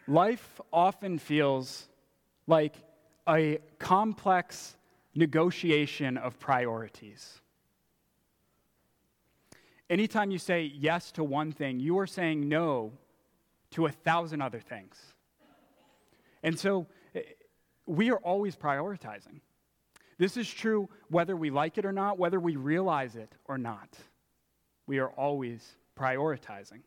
Life often feels like a complex negotiation of priorities. Anytime you say yes to one thing, you are saying no to 1,000 other things. And so we are always prioritizing. This is true whether we like it or not, whether we realize it or not. We are always prioritizing.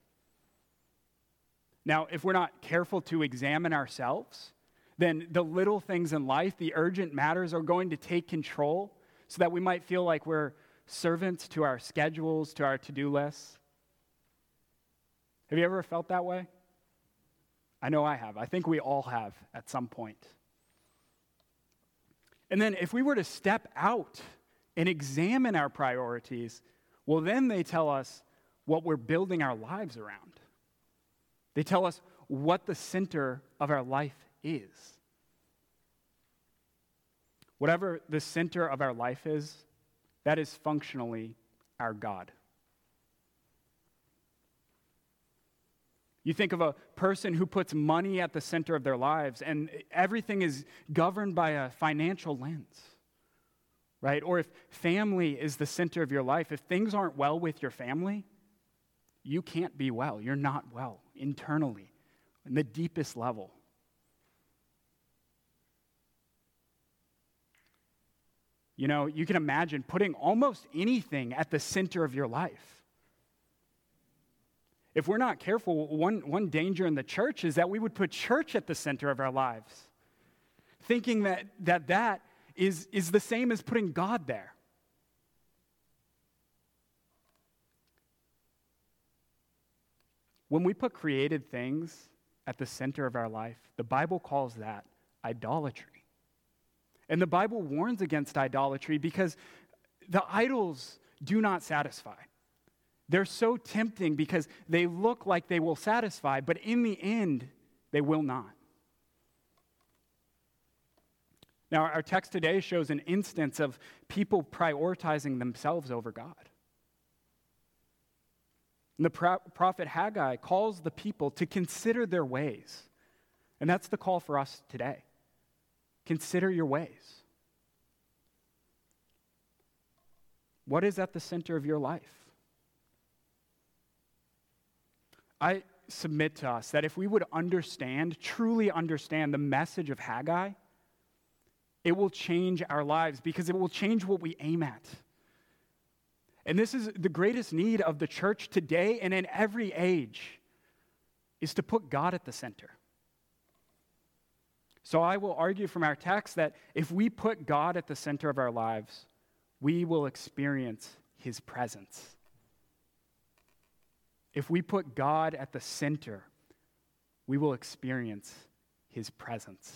Now, if we're not careful to examine ourselves, then the little things in life, the urgent matters, are going to take control so that we might feel like we're servants to our schedules, to our to-do lists. Have you ever felt that way? I know I have. I think we all have at some point. And then if we were to step out and examine our priorities, well, then they tell us what we're building our lives around. They tell us what the center of our life is. Whatever the center of our life is, that is functionally our God. You think of a person who puts money at the center of their lives, and everything is governed by a financial lens, right? Or if family is the center of your life, if things aren't well with your family, you can't be well. You're not well internally, in the deepest level. You know, you can imagine putting almost anything at the center of your life. If we're not careful, one danger in the church is that we would put church at the center of our lives, thinking that is the same as putting God there. When we put created things at the center of our life, the Bible calls that idolatry. And the Bible warns against idolatry because the idols do not satisfy. They're so tempting because they look like they will satisfy, but in the end, they will not. Now, our text today shows an instance of people prioritizing themselves over God. And the prophet Haggai calls the people to consider their ways. And that's the call for us today. Consider your ways. What is at the center of your life? I submit to us that if we would truly understand the message of Haggai, it will change our lives because it will change what we aim at. And this is the greatest need of the church today and in every age, is to put God at the center. So I will argue from our text that if we put God at the center of our lives, we will experience his presence. If we put God at the center, we will experience his presence.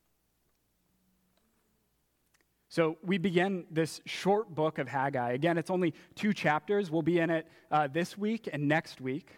So we begin this short book of Haggai. Again, it's only 2 chapters. We'll be in it this week and next week.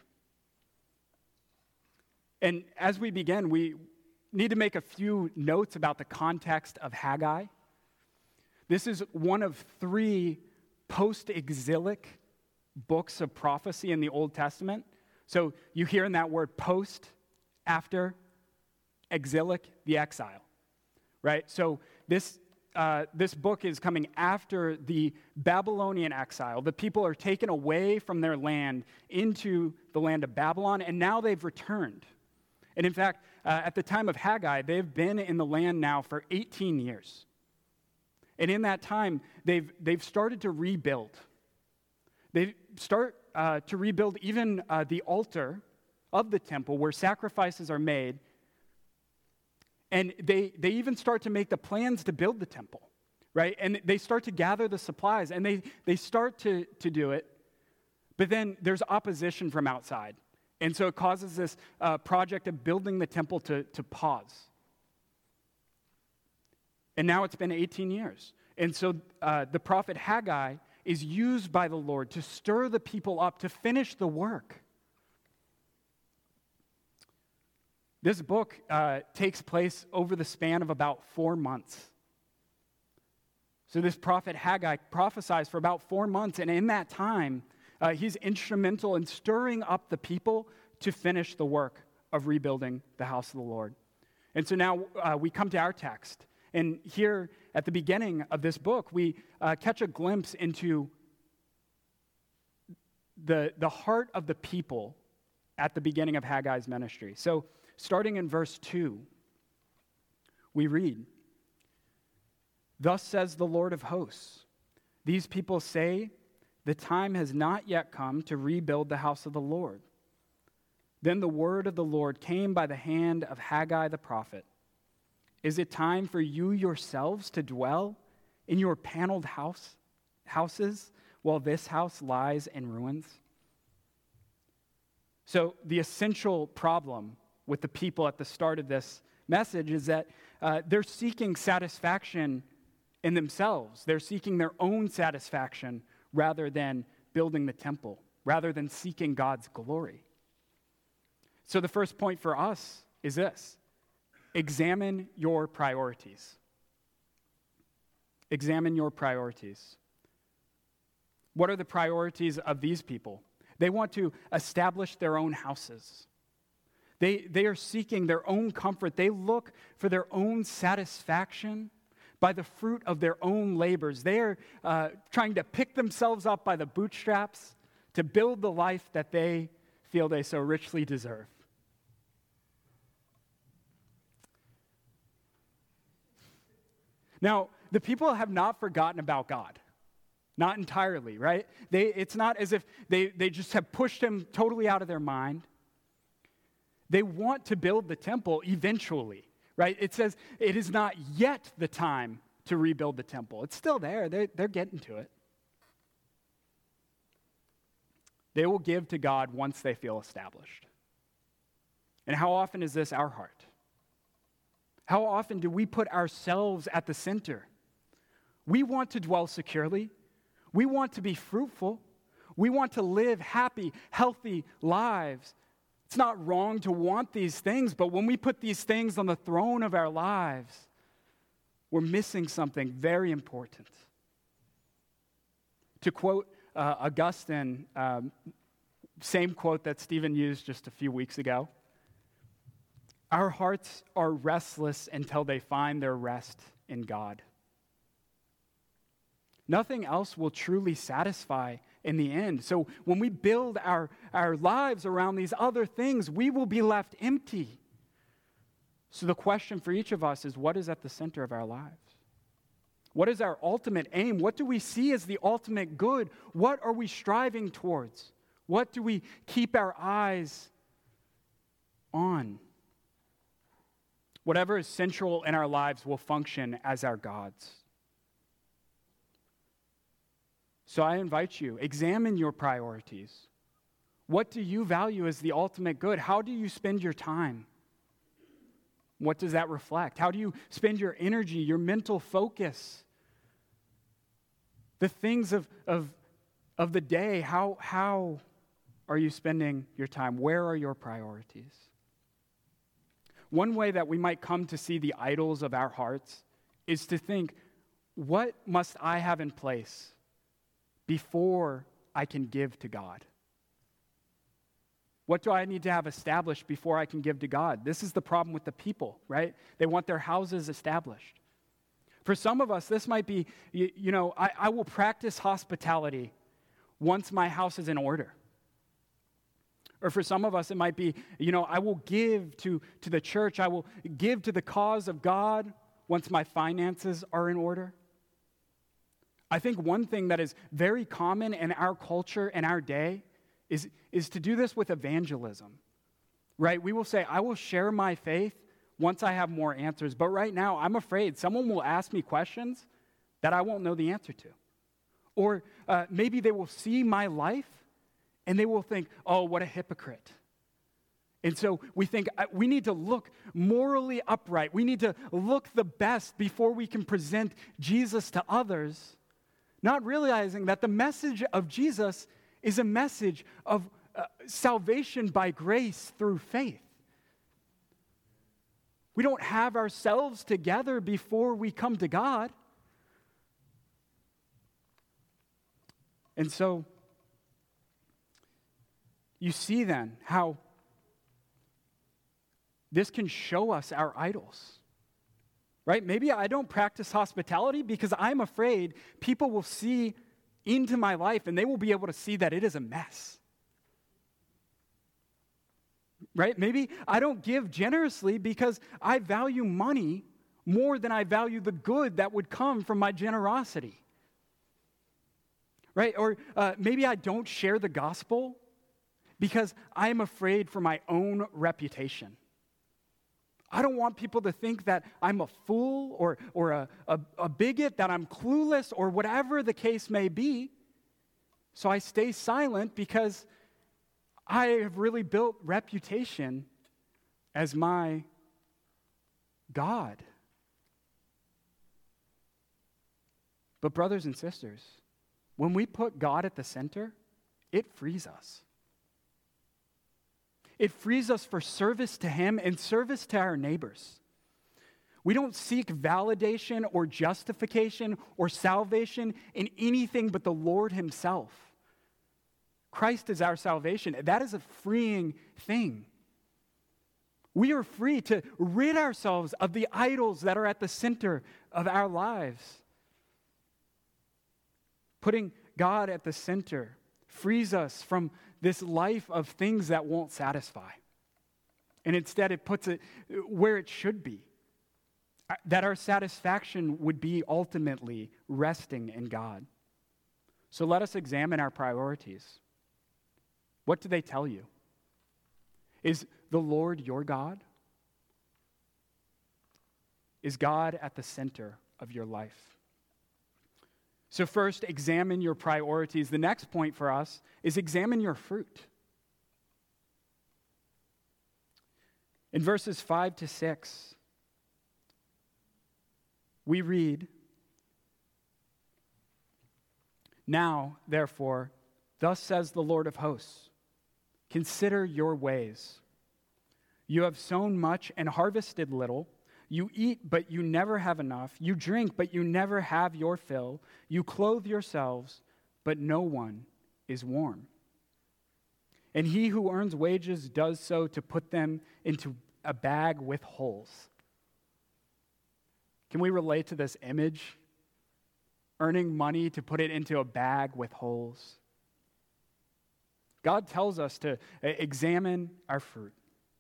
And as we begin, we need to make a few notes about the context of Haggai. This is one of 3 post-exilic books of prophecy in the Old Testament. So you hear in that word post, after, exilic, the exile, right? So this book is coming after the Babylonian exile. The people are taken away from their land into the land of Babylon, and now they've returned. And in fact, at the time of Haggai, they've been in the land now for 18 years. And in that time, they've started to rebuild. They start to rebuild even the altar of the temple where sacrifices are made. And they even start to make the plans to build the temple, right? And they start to gather the supplies, and they start to do it. But then there's opposition from outside. And so it causes this project of building the temple to pause. And now it's been 18 years. And so the prophet Haggai is used by the Lord to stir the people up, to finish the work. This book takes place over the span of about 4 months. So this prophet Haggai prophesies for about 4 months, and in that time, he's instrumental in stirring up the people to finish the work of rebuilding the house of the Lord. And so now we come to our text. And here at the beginning of this book, we catch a glimpse into the heart of the people at the beginning of Haggai's ministry. So starting in verse 2, we read, "Thus says the Lord of hosts, these people say, the time has not yet come to rebuild the house of the Lord. Then the word of the Lord came by the hand of Haggai the prophet. Is it time for you yourselves to dwell in your paneled houses while this house lies in ruins?" So the essential problem with the people at the start of this message is that they're seeking satisfaction in themselves. They're seeking their own satisfaction rather than building the temple, rather than seeking God's glory. So the first point for us is this: examine your priorities. Examine your priorities. What are the priorities of these people? They want to establish their own houses. They are seeking their own comfort. They look for their own satisfaction by the fruit of their own labors. They are trying to pick themselves up by the bootstraps to build the life that they feel they so richly deserve. Now, the people have not forgotten about God. Not entirely, right? It's not as if they just have pushed him totally out of their mind. They want to build the temple eventually, right? It says it is not yet the time to rebuild the temple. It's still there. They're getting to it. They will give to God once they feel established. And how often is this our heart? How often do we put ourselves at the center? We want to dwell securely. We want to be fruitful. We want to live happy, healthy lives. It's not wrong to want these things, but when we put these things on the throne of our lives, we're missing something very important. To quote Augustine, same quote that Stephen used just a few weeks ago, "Our hearts are restless until they find their rest in God." Nothing else will truly satisfy in the end. So when we build our lives around these other things, we will be left empty. So the question for each of us is, what is at the center of our lives? What is our ultimate aim? What do we see as the ultimate good? What are we striving towards? What do we keep our eyes on? Whatever is central in our lives will function as our gods. So I invite you, examine your priorities. What do you value as the ultimate good? How do you spend your time? What does that reflect? How do you spend your energy, your mental focus? The things of the day, how are you spending your time? Where are your priorities? One way that we might come to see the idols of our hearts is to think, what must I have in place before I can give to God? What do I need to have established before I can give to God? This is the problem with the people, right? They want their houses established. For some of us, this might be, I will practice hospitality once my house is in order. Or for some of us, it might be, I will give to the church. I will give to the cause of God once my finances are in order. I think one thing that is very common in our culture and our day is to do this with evangelism, right? We will say, I will share my faith once I have more answers. But right now, I'm afraid someone will ask me questions that I won't know the answer to. Or maybe they will see my life and they will think, oh, what a hypocrite. And so we think we need to look morally upright. We need to look the best before we can present Jesus to others, not realizing that the message of Jesus is a message of salvation by grace through faith. We don't have ourselves together before we come to God. And so you see then how this can show us our idols, right? Maybe I don't practice hospitality because I'm afraid people will see into my life and they will be able to see that it is a mess, right? Maybe I don't give generously because I value money more than I value the good that would come from my generosity, right? Or maybe I don't share the gospel because I am afraid for my own reputation. I don't want people to think that I'm a fool or a bigot, that I'm clueless, or whatever the case may be. So I stay silent because I have really built reputation as my God. But brothers and sisters, when we put God at the center, it frees us. It frees us for service to Him and service to our neighbors. We don't seek validation or justification or salvation in anything but the Lord Himself. Christ is our salvation. That is a freeing thing. We are free to rid ourselves of the idols that are at the center of our lives. Putting God at the center frees us from this life of things that won't satisfy. And instead it puts it where it should be. That our satisfaction would be ultimately resting in God. So let us examine our priorities. What do they tell you? Is the Lord your God? Is God at the center of your life? So first, examine your priorities. The next point for us is examine your fruit. In verses 5 to 6, we read, "Now, therefore, thus says the Lord of hosts, consider your ways. You have sown much and harvested little. You eat, but you never have enough. You drink, but you never have your fill. You clothe yourselves, but no one is warm. And he who earns wages does so to put them into a bag with holes." Can we relate to this image? Earning money to put it into a bag with holes. God tells us to examine our fruit.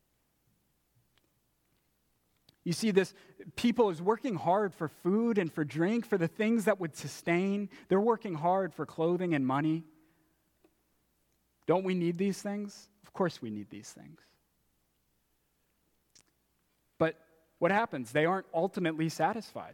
You see, this people is working hard for food and for drink, for the things that would sustain. They're working hard for clothing and money. Don't we need these things? Of course we need these things. But what happens? They aren't ultimately satisfied.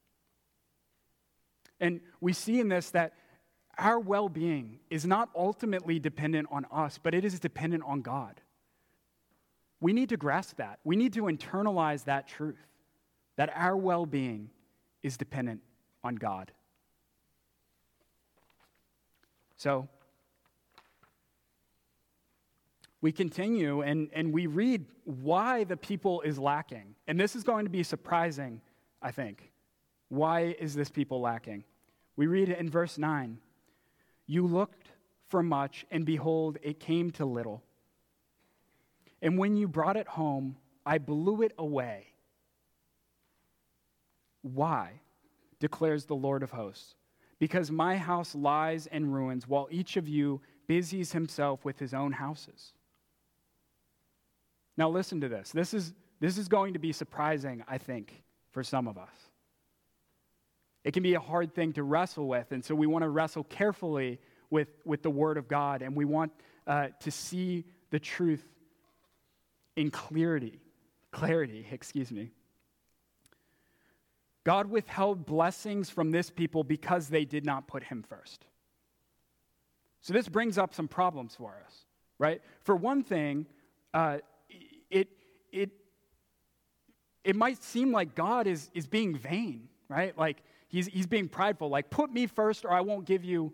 And we see in this that our well-being is not ultimately dependent on us, but it is dependent on God. We need to grasp that. We need to internalize that truth, that our well-being is dependent on God. So, we continue and we read why the people is lacking. And this is going to be surprising, I think. Why is this people lacking? We read it in verse 9. "You looked for much, and behold, it came to little. And when you brought it home, I blew it away. Why? Declares the Lord of hosts. Because my house lies in ruins, while each of you busies himself with his own houses." Now listen to this. This is going to be surprising, I think, for some of us. It can be a hard thing to wrestle with, and so we want to wrestle carefully with the Word of God, and we want to see the truth in clarity. God withheld blessings from this people because they did not put Him first. So this brings up some problems for us, right? For one thing, it might seem like God is being vain, right? Like he's being prideful, like put me first or I won't give you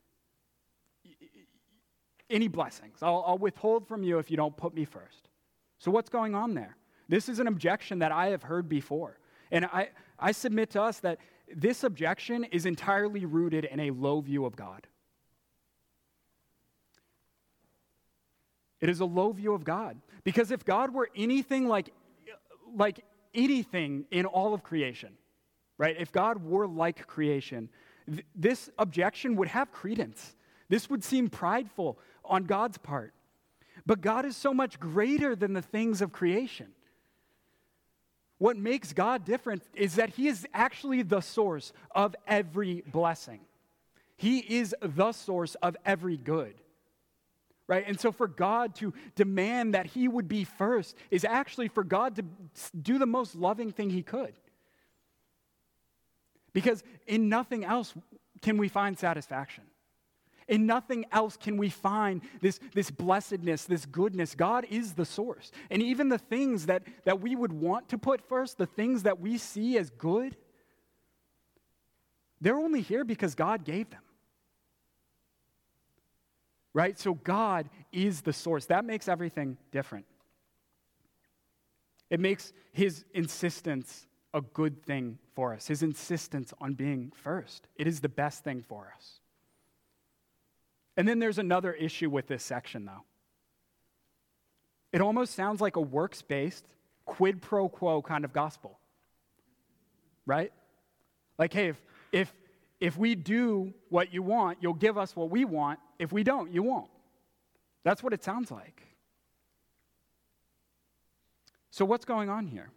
any blessings. I'll withhold from you if you don't put me first. So what's going on there? This is an objection that I have heard before. And I submit to us that this objection is entirely rooted in a low view of God. It is a low view of God. Because if God were anything like like anything in all of creation, right? If God were like creation, this objection would have credence. This would seem prideful on God's part. But God is so much greater than the things of creation. What makes God different is that he is actually the source of every blessing. He is the source of every good, right? And so for God to demand that he would be first is actually for God to do the most loving thing he could. Because in nothing else can we find satisfaction. In nothing else can we find this blessedness, this goodness. God is the source. And even the things that we would want to put first, the things that we see as good, they're only here because God gave them. Right? So God is the source. That makes everything different. It makes his insistence a good thing for us. His insistence on being first. It is the best thing for us. And then there's another issue with this section, though. It almost sounds like a works-based, quid pro quo kind of gospel. Right? Like, hey, if we do what you want, you'll give us what we want. If we don't, you won't. That's what it sounds like. So what's going on here?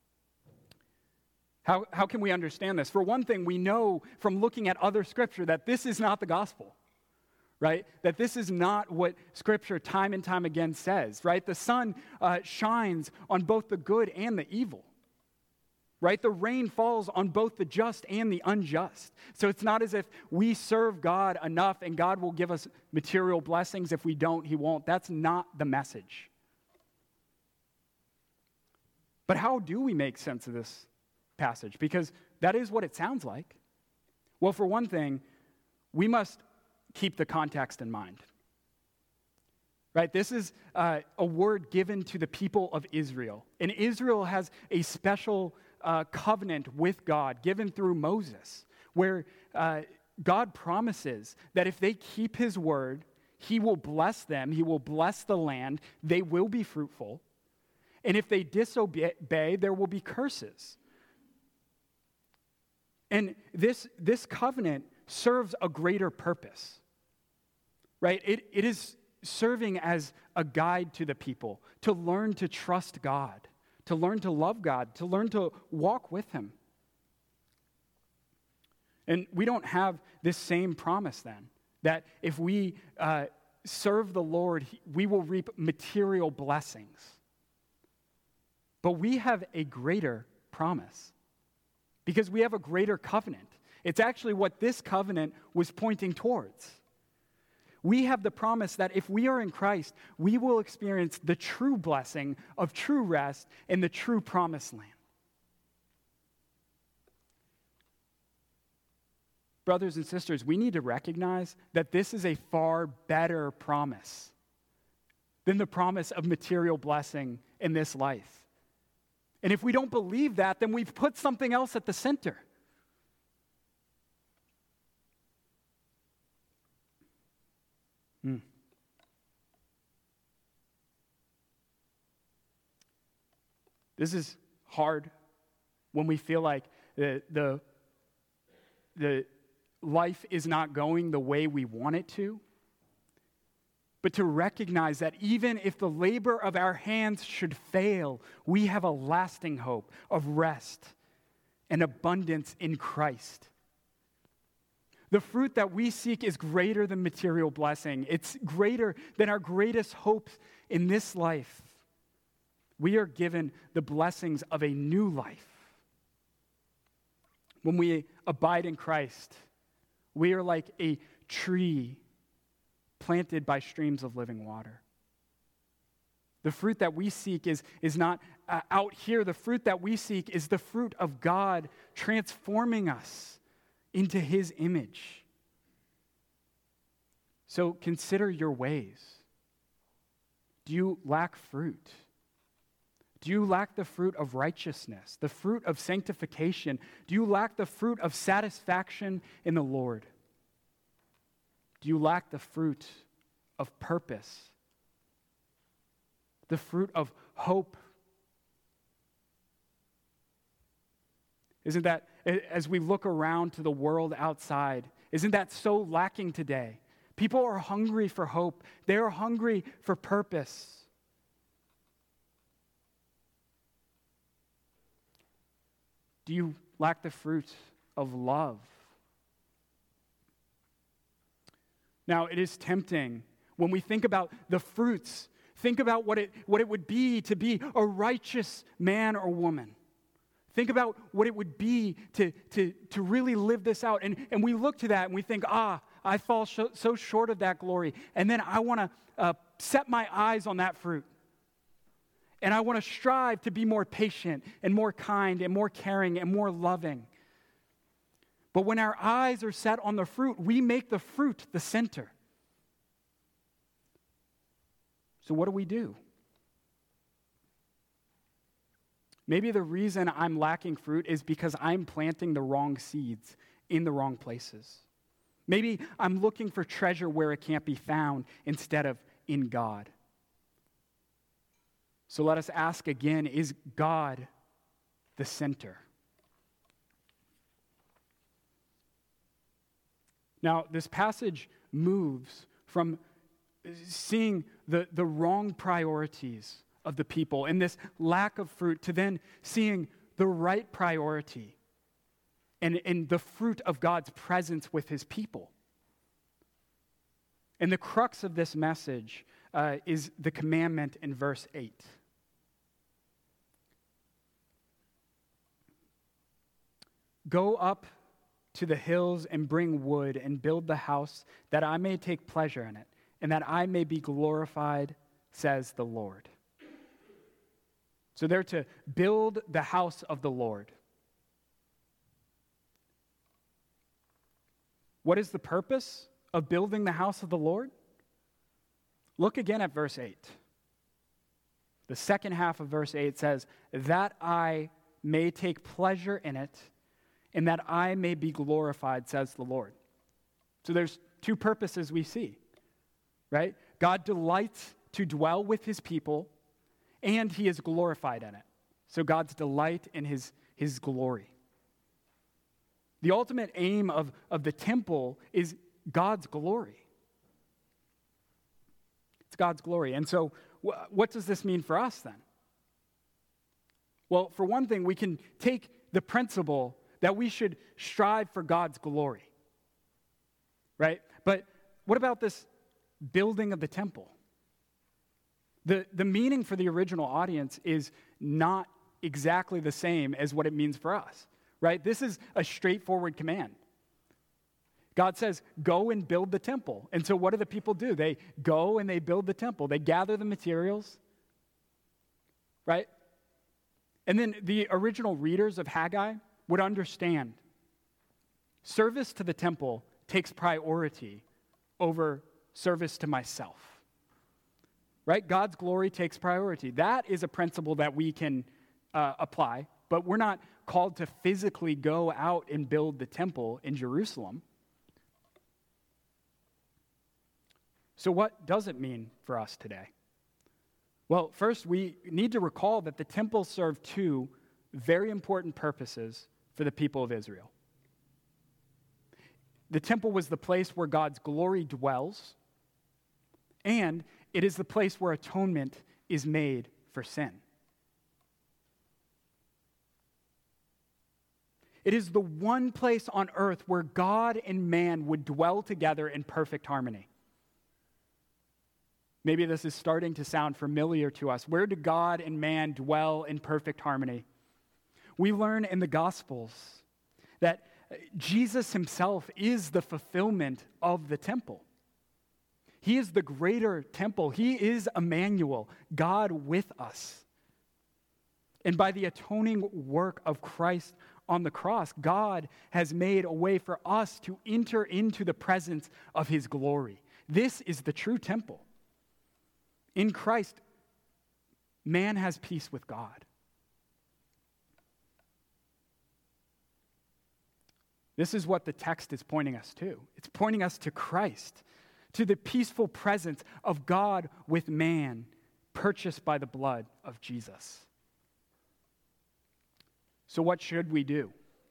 How can we understand this? For one thing, we know from looking at other scripture that this is not the gospel, right? That this is not what scripture time and time again says, right? The sun shines on both the good and the evil, right? The rain falls on both the just and the unjust. So it's not as if we serve God enough and God will give us material blessings. If we don't, he won't. That's not the message. But how do we make sense of this passage? Because that is what it sounds like. Well, for one thing, we must keep the context in mind. Right? This is a word given to the people of Israel. And Israel has a special covenant with God given through Moses, where God promises that if they keep his word, he will bless them, he will bless the land, they will be fruitful. And if they disobey, there will be curses. And this covenant serves a greater purpose, right? It is serving as a guide to the people to learn to trust God, to learn to love God, to learn to walk with him. And we don't have this same promise then, that if we serve the Lord, we will reap material blessings. But we have a greater promise because we have a greater covenant. It's actually what this covenant was pointing towards. We have the promise that if we are in Christ, we will experience the true blessing of true rest in the true promised land. Brothers and sisters, we need to recognize that this is a far better promise than the promise of material blessing in this life. And if we don't believe that, then we've put something else at the center. This is hard when we feel like the life is not going the way we want it to. But to recognize that even if the labor of our hands should fail, we have a lasting hope of rest and abundance in Christ. The fruit that we seek is greater than material blessing. It's greater than our greatest hopes in this life. We are given the blessings of a new life. When we abide in Christ, we are like a tree planted by streams of living water. The fruit that we seek is not out here. The fruit that we seek is the fruit of God transforming us into his image. So consider your ways. Do you lack fruit? Do you lack the fruit of righteousness, the fruit of sanctification? Do you lack the fruit of satisfaction in the Lord? Do you lack the fruit of purpose, the fruit of hope, Isn't that, as we look around to the world outside, isn't that so lacking today? People are hungry for hope. They are hungry for purpose. Do you lack the fruit of love? Now, it is tempting when we think about the fruits, think about what it would be to be a righteous man or woman. Think about what it would be to really live this out. And we look to that and we think, I fall so short of that glory. And then I want to set my eyes on that fruit. And I want to strive to be more patient and more kind and more caring and more loving. But when our eyes are set on the fruit, we make the fruit the center. So what do? Maybe the reason I'm lacking fruit is because I'm planting the wrong seeds in the wrong places. Maybe I'm looking for treasure where it can't be found instead of in God. So let us ask again, is God the center? Now, this passage moves from seeing the wrong priorities of the people and this lack of fruit to then seeing the right priority and the fruit of God's presence with his people. And the crux of this message is the commandment in verse 8. Go up to the hills and bring wood and build the house that I may take pleasure in it and that I may be glorified, says the Lord. So they're to build the house of the Lord. What is the purpose of building the house of the Lord? Look again at verse 8. The second half of verse 8 says, that I may take pleasure in it and that I may be glorified, says the Lord. So there's two purposes we see, right? God delights to dwell with his people, and he is glorified in it. So God's delight in his glory. The ultimate aim of the temple is God's glory. It's God's glory. And so what does this mean for us then? Well, for one thing, we can take the principle that we should strive for God's glory, right? But what about this building of the temple? The meaning for the original audience is not exactly the same as what it means for us, right? This is a straightforward command. God says, go and build the temple. And so what do the people do? They go and they build the temple. They gather the materials, right? And then the original readers of Haggai would understand service to the temple takes priority over service to myself. Right? God's glory takes priority. That is a principle that we can apply, but we're not called to physically go out and build the temple in Jerusalem. So what does it mean for us today? Well, first, we need to recall that the temple served two very important purposes for the people of Israel. The temple was the place where God's glory dwells, and it is the place where atonement is made for sin. It is the one place on earth where God and man would dwell together in perfect harmony. Maybe this is starting to sound familiar to us. Where do God and man dwell in perfect harmony? We learn in the Gospels that Jesus himself is the fulfillment of the temple. He is the greater temple. He is Emmanuel, God with us. And by the atoning work of Christ on the cross, God has made a way for us to enter into the presence of his glory. This is the true temple. In Christ, man has peace with God. This is what the text is pointing us to. It's pointing us to Christ, to the peaceful presence of God with man, purchased by the blood of Jesus. So what should we do?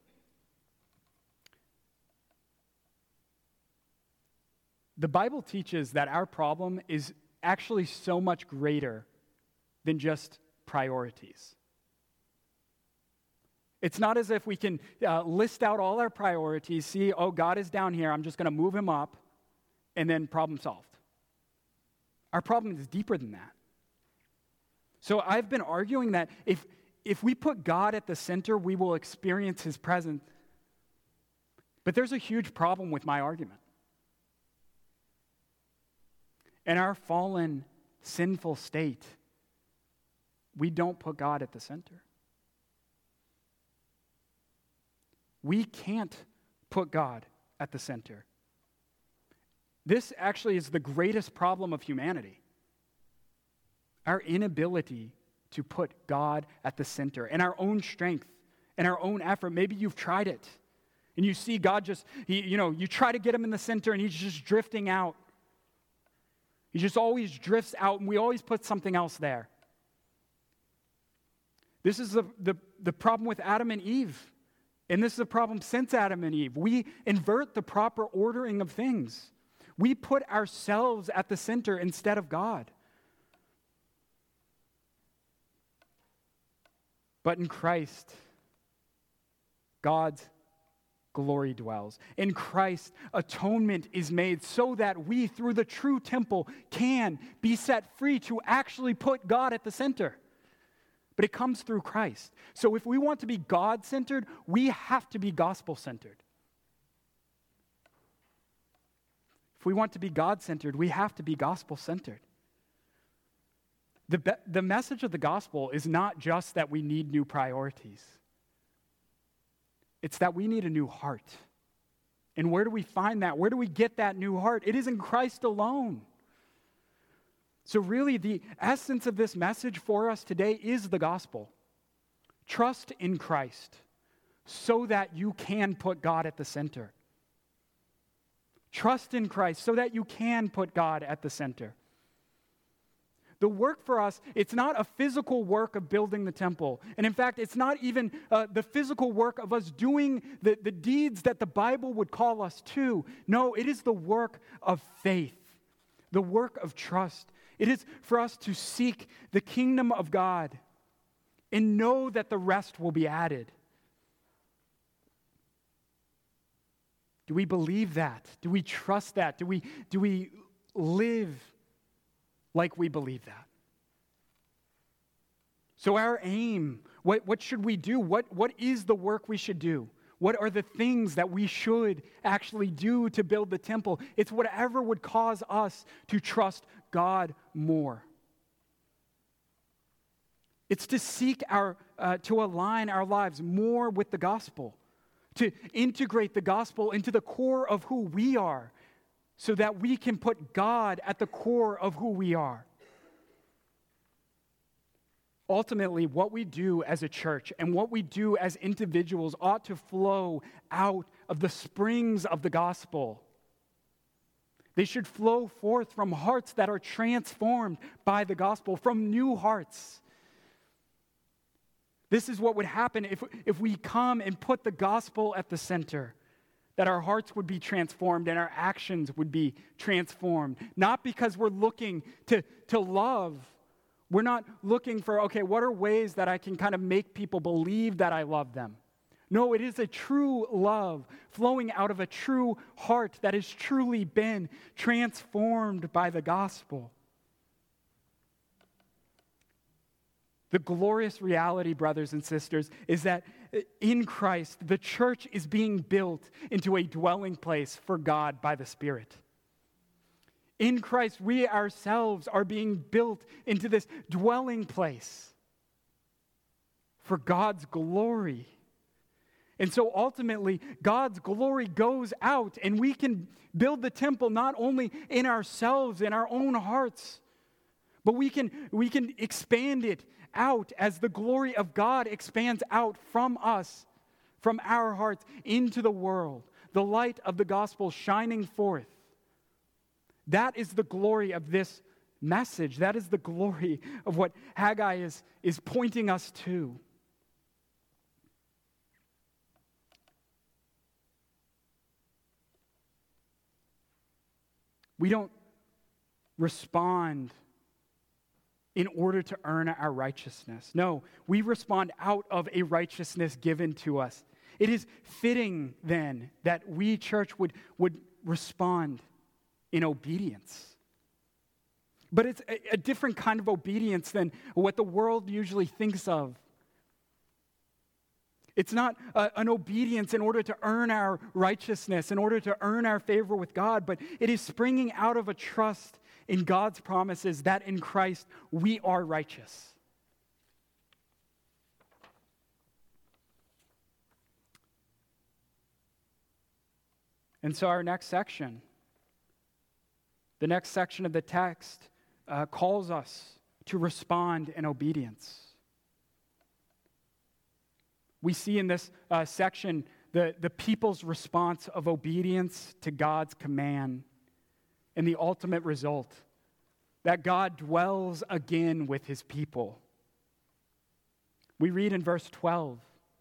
The Bible teaches that our problem is actually so much greater than just priorities. It's not as if we can list out all our priorities, see, oh, God is down here, I'm just going to move him up, and then problem solved. Our problem is deeper than that. So I've been arguing that if we put God at the center, we will experience his presence. But there's a huge problem with my argument. In our fallen, sinful state, we don't put God at the center. We can't put God at the center. This actually is the greatest problem of humanity. Our inability to put God at the center in our own strength, in our own effort. Maybe you've tried it and you see God you try to get him in the center and he's just drifting out. He just always drifts out and we always put something else there. This is the problem with Adam and Eve. And this is a problem since Adam and Eve. We invert the proper ordering of things. We put ourselves at the center instead of God. But in Christ, God's glory dwells. In Christ, atonement is made so that we, through the true temple, can be set free to actually put God at the center. But it comes through Christ. So if we want to be God-centered, we have to be gospel-centered. If we want to be God-centered, we have to be gospel-centered. The message of the gospel is not just that we need new priorities. It's that we need a new heart. And where do we find that? Where do we get that new heart? It is in Christ alone. So really, the essence of this message for us today is the gospel. Trust in Christ so that you can put God at the center. Trust in Christ so that you can put God at the center. The work for us, it's not a physical work of building the temple. And in fact, it's not even the physical work of us doing the deeds that the Bible would call us to. No, it is the work of faith, the work of trust. It is for us to seek the kingdom of God and know that the rest will be added. Do we believe that? Do we trust that? Do we live like we believe that? So our aim, what should we do? What is the work we should do? What are the things that we should actually do to build the temple? It's whatever would cause us to trust God more. It's to seek to align our lives more with the gospel, to integrate the gospel into the core of who we are, so that we can put God at the core of who we are. Ultimately, what we do as a church and what we do as individuals ought to flow out of the springs of the gospel. They should flow forth from hearts that are transformed by the gospel, from new hearts. This is what would happen if we come and put the gospel at the center, that our hearts would be transformed and our actions would be transformed. Not because we're looking to love. We're not looking for, okay, what are ways that I can kind of make people believe that I love them? No, it is a true love flowing out of a true heart that has truly been transformed by the gospel. The glorious reality, brothers and sisters, is that in Christ, the church is being built into a dwelling place for God by the Spirit. In Christ, we ourselves are being built into this dwelling place for God's glory. And so ultimately, God's glory goes out, and we can build the temple not only in ourselves, in our own hearts, but we can expand it out as the glory of God expands out from us, from our hearts into the world, the light of the gospel shining forth. That is the glory of this message. That is the glory of what Haggai is pointing us to. We don't respond in order to earn our righteousness. No, we respond out of a righteousness given to us. It is fitting then that we, church, would respond in obedience. But it's a different kind of obedience than what the world usually thinks of. It's not an obedience in order to earn our righteousness, in order to earn our favor with God, but it is springing out of a trust in God's promises that in Christ we are righteous. And so our next section, the next section of the text, calls us to respond in obedience. We see in this section the people's response of obedience to God's command and the ultimate result, that God dwells again with his people. We read in verse 12,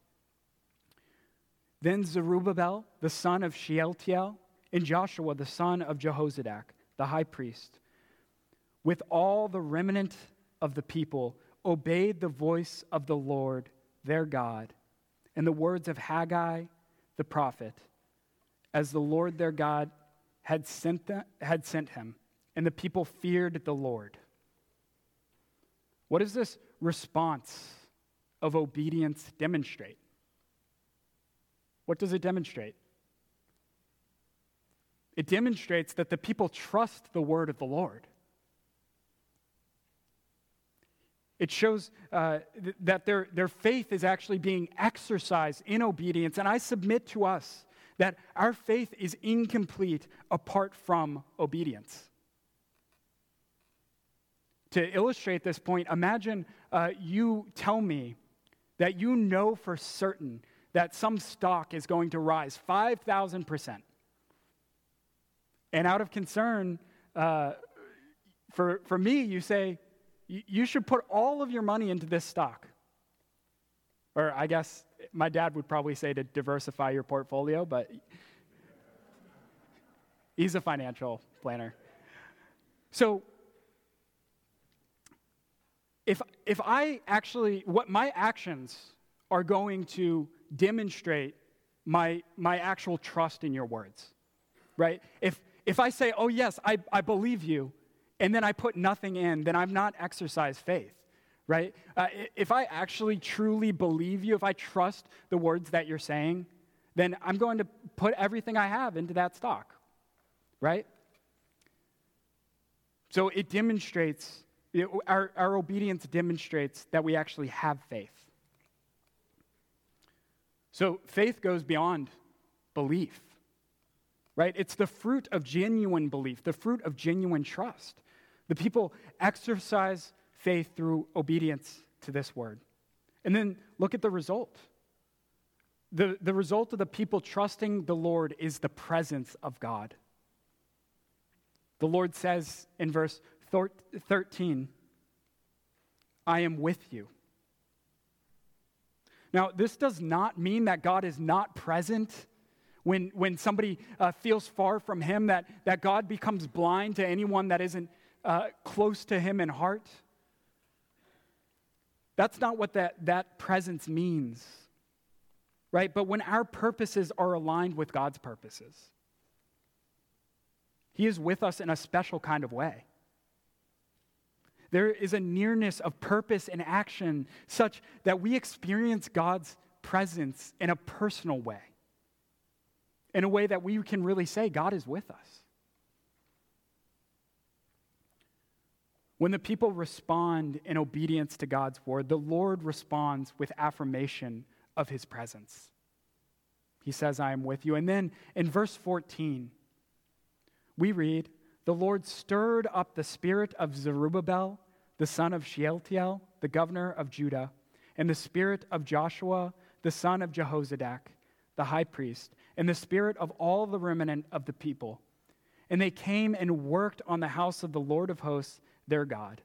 "Then Zerubbabel, the son of Shealtiel, and Joshua, the son of Jehozadak, the high priest, with all the remnant of the people, obeyed the voice of the Lord their God and the words of Haggai the prophet, as the Lord their God had sent him, and the people feared the Lord." What does this response of obedience demonstrate? What does it demonstrate? It demonstrates that the people trust the word of the Lord. It shows that their faith is actually being exercised in obedience. And I submit to us that our faith is incomplete apart from obedience. To illustrate this point, imagine you tell me that you know for certain that some stock is going to rise 5,000%. And out of concern for me, you say, you should put all of your money into this stock. Or I guess my dad would probably say to diversify your portfolio, but he's a financial planner. So if I actually, what my actions are going to demonstrate my actual trust in your words, right? If I say, oh yes, I believe you, and then I put nothing in, then I've not exercised faith, right? If I actually truly believe you, if I trust the words that you're saying, then I'm going to put everything I have into that stock, right? So it demonstrates, our obedience demonstrates that we actually have faith. So faith goes beyond belief, right? It's the fruit of genuine belief, the fruit of genuine trust. The people exercise faith through obedience to this word. And then look at the result. The result of the people trusting the Lord is the presence of God. The Lord says in verse 13, "I am with you." Now, this does not mean that God is not present when somebody feels far from him, that God becomes blind to anyone that isn't close to him in heart. That's not what that presence means, right? But when our purposes are aligned with God's purposes, he is with us in a special kind of way. There is a nearness of purpose and action such that we experience God's presence in a personal way, in a way that we can really say God is with us. When the people respond in obedience to God's word, the Lord responds with affirmation of his presence. He says, "I am with you." And then in verse 14, we read, "The Lord stirred up the spirit of Zerubbabel, the son of Shealtiel, the governor of Judah, and the spirit of Joshua, the son of Jehozadak, the high priest, and the spirit of all the remnant of the people. And they came and worked on the house of the Lord of hosts, their God."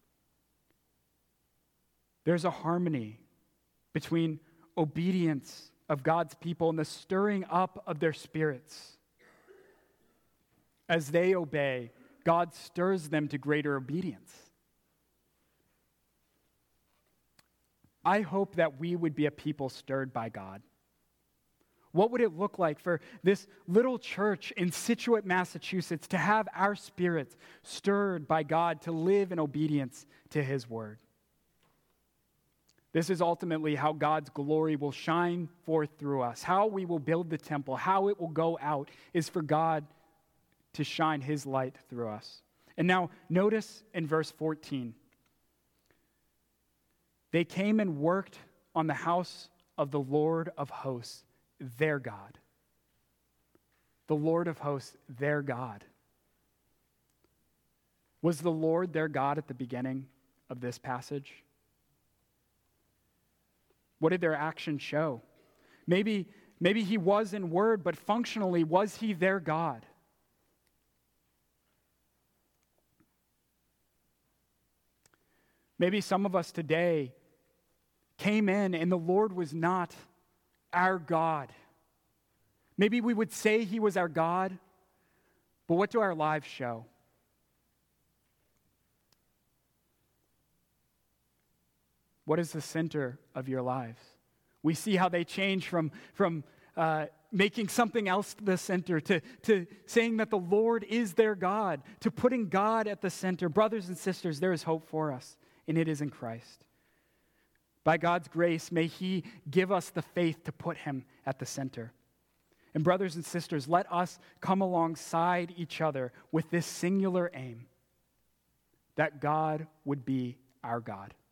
There's a harmony between obedience of God's people and the stirring up of their spirits. as they obey, God stirs them to greater obedience. I hope that we would be a people stirred by God. What would it look like for this little church in Scituate, Massachusetts, to have our spirits stirred by God to live in obedience to his word? This is ultimately how God's glory will shine forth through us. How we will build the temple, how it will go out, is for God to shine his light through us. And now, notice in verse 14. They came and worked on the house of the Lord of hosts, their God. The Lord of hosts, their God. Was the Lord their God at the beginning of this passage? What did their actions show? Maybe he was in word, but functionally, was he their God? Maybe some of us today came in and the Lord was not our God. Maybe we would say he was our God, but what do our lives show? What is the center of your lives? We see how they change from making something else the center to saying that the Lord is their God, to putting God at the center. Brothers and sisters, there is hope for us, and it is in Christ. By God's grace, may he give us the faith to put him at the center. And brothers and sisters, let us come alongside each other with this singular aim, that God would be our God.